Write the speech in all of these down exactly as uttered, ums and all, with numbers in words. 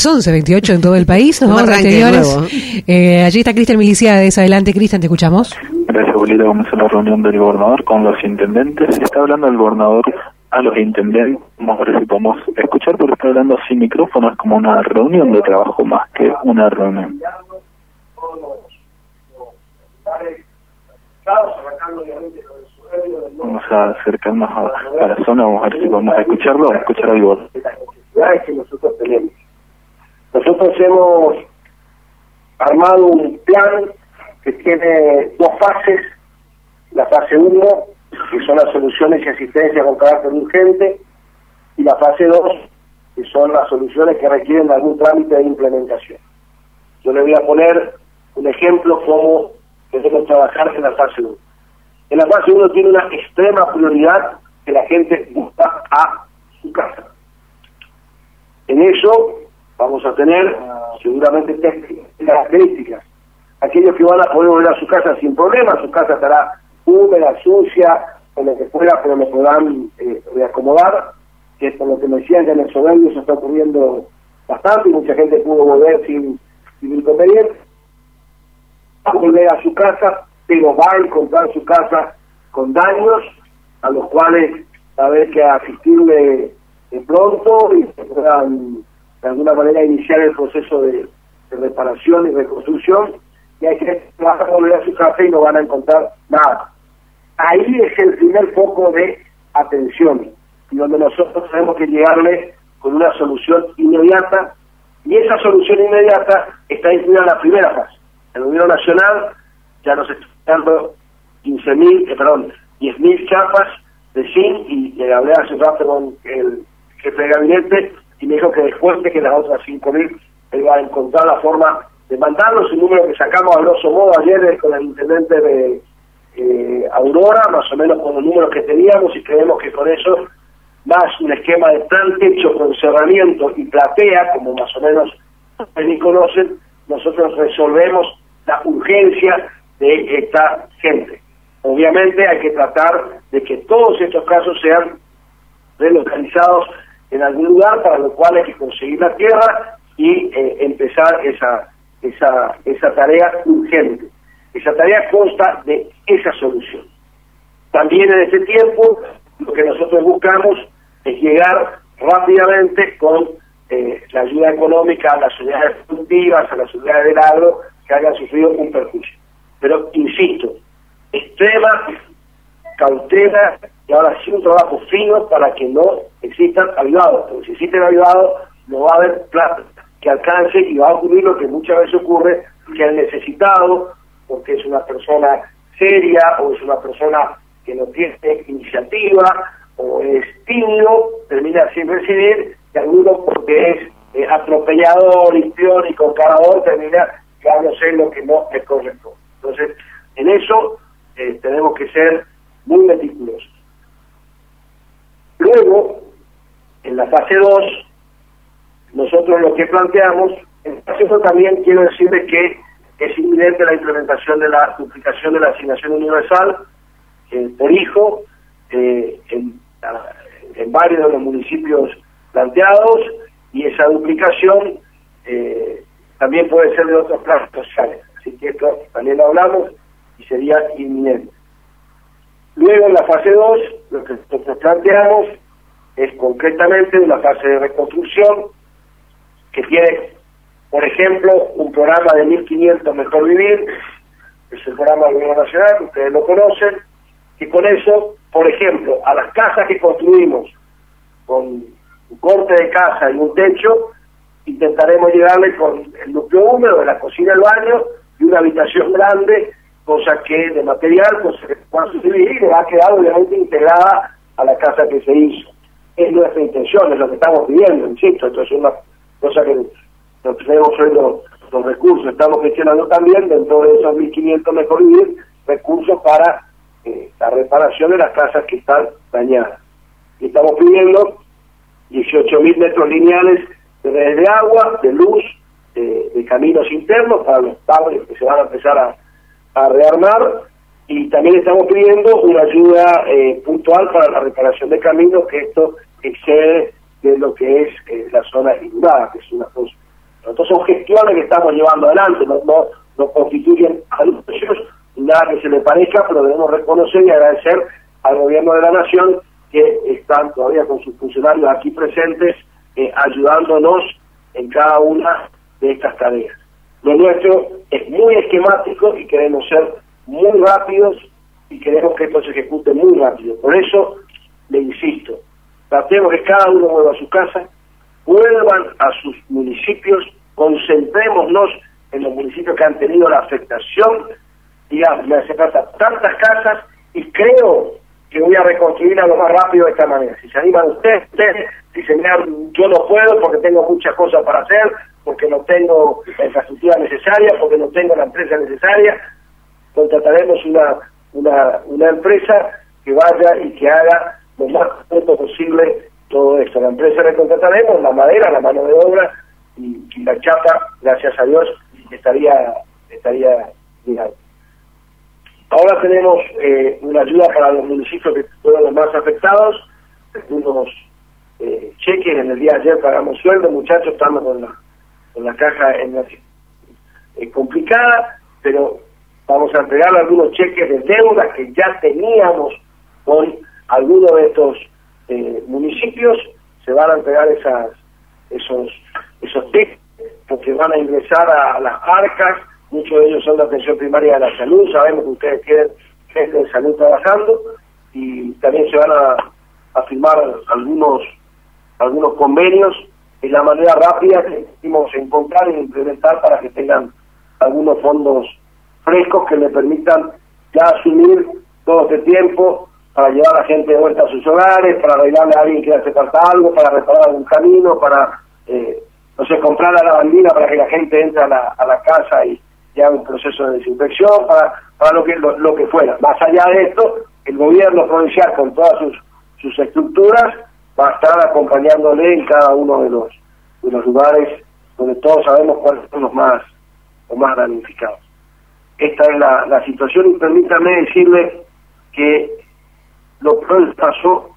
las once veintiocho en todo el país. Nos vamos a exteriores. Eh, allí está Cristian Miliciades. Adelante, Cristian, te escuchamos. Gracias, Bolita. Vamos a la reunión del gobernador con los intendentes. Está hablando el gobernador a los intendentes. Vamos a ver si podemos escuchar, porque está hablando sin micrófono. Es como una reunión de trabajo más que una reunión. Vamos a acercarnos a, a la zona. Vamos a ver si podemos escucharlo o escuchar algo. Que nosotros tenemos. Nosotros hemos armado un plan que tiene dos fases. La fase uno, que son las soluciones y asistencia con carácter urgente, y la fase dos, que son las soluciones que requieren algún trámite de implementación. Yo le voy a poner un ejemplo cómo debemos trabajar en la fase uno. En la fase uno tiene una extrema prioridad que la gente busca a su casa. En eso vamos a tener seguramente tres características. Aquellos que van a poder volver a su casa sin problema, su casa estará húmeda, sucia, o lo que fuera, pero lo podrán eh, reacomodar, que es por lo que me decían que en el soberbio se está ocurriendo bastante y mucha gente pudo volver sin, sin inconveniente. Va a volver a su casa, pero va a encontrar su casa con daños a los cuales va a haber que asistirle de pronto y puedan de alguna manera iniciar el proceso de, de reparación y reconstrucción, y hay que van a volver a su casa y no van a encontrar nada. Ahí es el primer foco de atención, y donde nosotros tenemos que llegarle con una solución inmediata, y esa solución inmediata está incluida en la primera fase. El gobierno nacional ya nos está dando quince mil, eh, perdón, diez mil chapas de zinc, y le hablé hace rato con el jefe de gabinete y me dijo que después de que las otras cinco mil él va a encontrar la forma de mandarlos. Un número que sacamos a grosso modo ayer con el intendente de eh, Aurora, más o menos con los números que teníamos, y creemos que con eso, más un esquema de plan techo con cerramiento y platea, como más o menos ustedes conocen, nosotros resolvemos la urgencia de esta gente. Obviamente hay que tratar de que todos estos casos sean relocalizados en algún lugar, para lo cual hay que conseguir la tierra y eh, empezar esa esa esa tarea urgente. Esa tarea consta de esa solución. También en ese tiempo lo que nosotros buscamos es llegar rápidamente con eh, la ayuda económica a las unidades productivas, a las unidades del agro que hayan sufrido un perjuicio. Pero insisto, extrema cautela y ahora sí un trabajo fino para que no existan avivados, porque si existen avivados no va a haber plata que alcance, y va a ocurrir lo que muchas veces ocurre, que el necesitado, porque es una persona seria o es una persona que no tiene iniciativa o es tímido, termina sin recibir, y alguno porque es eh, atropellador, histrión y concarador termina quedándose en lo que no le corresponde. Entonces, en eso eh, tenemos que ser muy meticulosos. Luego, en la fase dos, nosotros lo que planteamos, en fase uno también quiero decirles que es inminente la implementación de la duplicación de la asignación universal eh, por hijo eh, en, en varios de los municipios planteados, y esa duplicación eh, también puede ser de otros planes sociales, así que esto también lo hablamos y sería inminente. Luego en la fase dos, lo que nosotros planteamos es concretamente una fase de reconstrucción que tiene, por ejemplo, un programa de mil quinientos Mejor Vivir, que es el programa del Gobierno Nacional, ustedes lo conocen, y con eso, por ejemplo, a las casas que construimos con un corte de casa y un techo, intentaremos llegarle con el núcleo húmedo de la cocina al baño y una habitación grande, cosa que de material, cosa que pueda subir y le va a quedar obviamente integrada a la casa que se hizo. Es nuestra intención, es lo que estamos pidiendo, insisto, esto es una cosa que no tenemos hoy los, los recursos, estamos gestionando también dentro de esos mil quinientos Mejor Vivir recursos para eh, la reparación de las casas que están dañadas. Y estamos pidiendo dieciocho mil metros lineales de redes de agua, de luz, de, de caminos internos para los barrios que se van a empezar a, a rearmar, y también estamos pidiendo una ayuda eh, puntual para la reparación de caminos, que esto excede de lo que es eh, la zona inundada, que es una cosa Entonces son gestiones que estamos llevando adelante, no, no, no constituyen anuncios, nada que se le parezca, pero debemos reconocer y agradecer al gobierno de la nación que están todavía con sus funcionarios aquí presentes, eh, ayudándonos en cada una de estas tareas. Lo nuestro es muy esquemático y queremos ser muy rápidos y queremos que esto se ejecute muy rápido. Por eso, le insisto, tratemos que cada uno vuelva a su casa, vuelvan a sus municipios, concentrémonos en los municipios que han tenido la afectación, digamos, me hace falta tantas casas y creo que voy a reconstruirla lo más rápido de esta manera. Si se animan ustedes, ustedes si se me han, yo no puedo porque tengo muchas cosas para hacer, porque no tengo la infraestructura necesaria, porque no tengo la empresa necesaria, contrataremos una, una, una empresa que vaya y que haga lo más pronto posible todo esto. La empresa que contrataremos, la madera, la mano de obra y, y la chapa, gracias a Dios, estaría estaría ligado. Ahora tenemos eh, una ayuda para los municipios que fueron los más afectados, unos eh, cheques. En el día de ayer pagamos sueldo, muchachos, estamos con la, con la caja en la, eh, complicada, pero vamos a entregar algunos cheques de deuda que ya teníamos con algunos de estos eh, municipios. Se van a entregar esas esos esos cheques porque van a ingresar a, a las arcas. Muchos de ellos son de atención primaria de la salud, sabemos que ustedes tienen gente de salud trabajando, y también se van a, a firmar algunos algunos convenios. Es la manera rápida que quisimos encontrar e implementar para que tengan algunos fondos frescos que le permitan ya asumir todo este tiempo para llevar a la gente de vuelta a sus hogares, para arreglarle a alguien que le hace falta algo, para reparar algún camino, para, eh, no sé, comprar a la bandina para que la gente entre a la, a la casa y y haga un proceso de desinfección, para, para lo que lo, lo que fuera. Más allá de esto, el gobierno provincial, con todas sus, sus estructuras, va a estar acompañándole en cada uno de los, de los lugares donde todos sabemos cuáles son los más, los más damnificados. Esta es la, la situación, y permítanme decirle que lo peor pasó,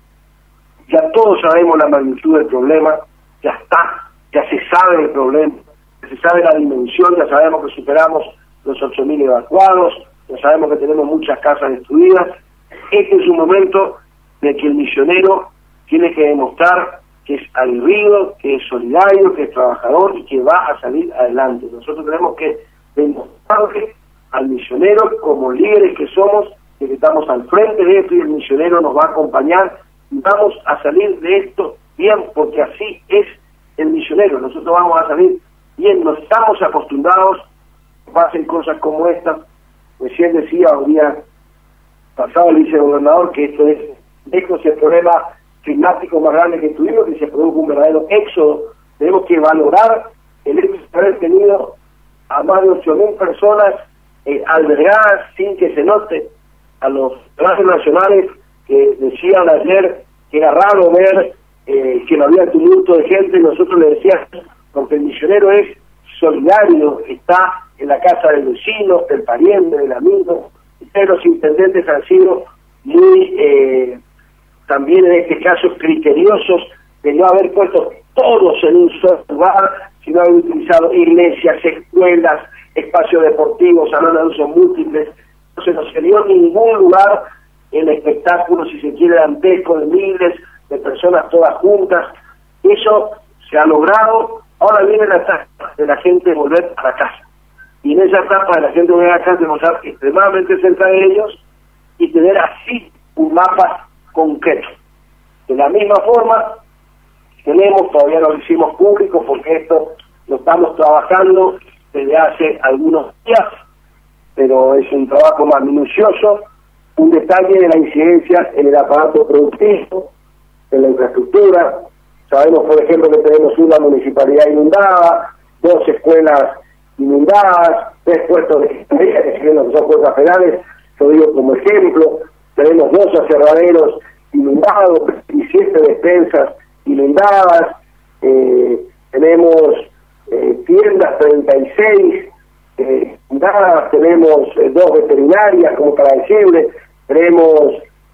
ya todos sabemos la magnitud del problema, ya está, ya se sabe el problema, se sabe la dimensión, ya sabemos que superamos los ocho mil evacuados, ya sabemos que tenemos muchas casas destruidas. Este es un momento de que el misionero tiene que demostrar que es aguerrido, que es solidario, que es trabajador y que va a salir adelante. Nosotros tenemos que demostrarle al misionero, como líderes que somos, que estamos al frente de esto y el misionero nos va a acompañar y vamos a salir de esto bien, porque así es el misionero. Nosotros vamos a salir bien, no estamos acostumbrados a que pasen cosas como estas. Recién decía un día pasado el vicegobernador que esto es lejos el problema climático más grande que tuvimos, que se produjo un verdadero éxodo. Tenemos que valorar el hecho de haber tenido a más de ocho mil personas eh, albergadas sin que se note. A los trajes nacionales que decían ayer que era raro ver eh, que no había tumulto de gente, nosotros le decíamos, porque el misionero es solidario, está en la casa del vecino, del pariente, del amigo. Ustedes, los intendentes, han sido muy, eh, también en este caso, criteriosos de no haber puesto todos en un solo lugar, sino haber utilizado iglesias, escuelas, espacios deportivos, salones de usos múltiples. No se nos dio ningún lugar en espectáculo, si se quiere, dantesco, de miles de personas todas juntas. Eso se ha logrado. Ahora viene la etapa de la gente volver a la casa. Y en esa etapa de la gente volver a la casa tenemos que estar extremadamente cerca de ellos y tener así un mapa concreto. De la misma forma, tenemos, todavía no lo hicimos público porque esto lo estamos trabajando desde hace algunos días, pero es un trabajo más minucioso, un detalle de la incidencia en el aparato productivo, en la infraestructura. Sabemos, por ejemplo, que tenemos una municipalidad inundada, dos escuelas inundadas, tres puestos de justicia, que siguen los dos puestos penales, yo digo como ejemplo, tenemos dos aserraderos inundados, diecisiete despensas inundadas, eh, tenemos eh, tiendas treinta y seis eh, inundadas, tenemos eh, dos veterinarias, como para decirle, tenemos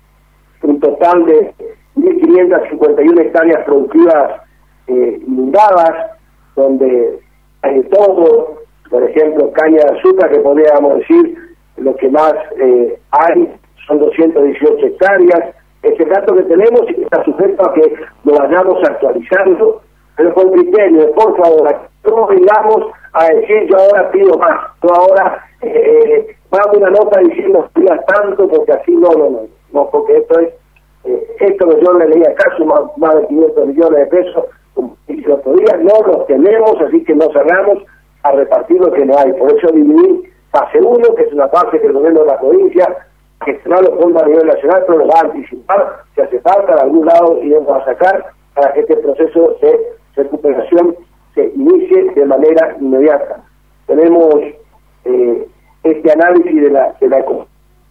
un total de mil quinientas cincuenta y una hectáreas productivas eh, inundadas, donde hay de todo, por ejemplo, caña de azúcar, que podríamos decir lo que más eh, hay, son doscientas dieciocho hectáreas, ese dato que tenemos y que está sujeto a que lo vayamos actualizando, pero con criterio, por favor, no vengamos a decir yo ahora pido más, yo ahora eh, pago una nota diciendo pidas tanto, porque así no, no, no, no, porque esto es, eh, esto que yo le leí acá, son más, más de quinientos millones de pesos, como dije el otro día, no los tenemos, así que no cerramos a repartir lo que no hay, por eso dividir fase uno, que es una fase que el gobierno de la provincia gestionar los fondos a nivel nacional, pero lo va a anticipar, si hace falta, de algún lado iremos a sacar para que este proceso de recuperación se inicie de manera inmediata. Tenemos eh, este análisis de la, de la economía.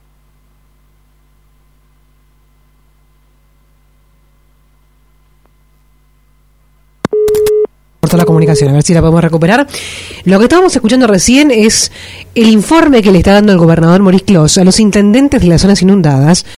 La comunicación, a ver si la podemos recuperar. Lo que estábamos escuchando recién es el informe que le está dando el gobernador Maurice Clos a los intendentes de las zonas inundadas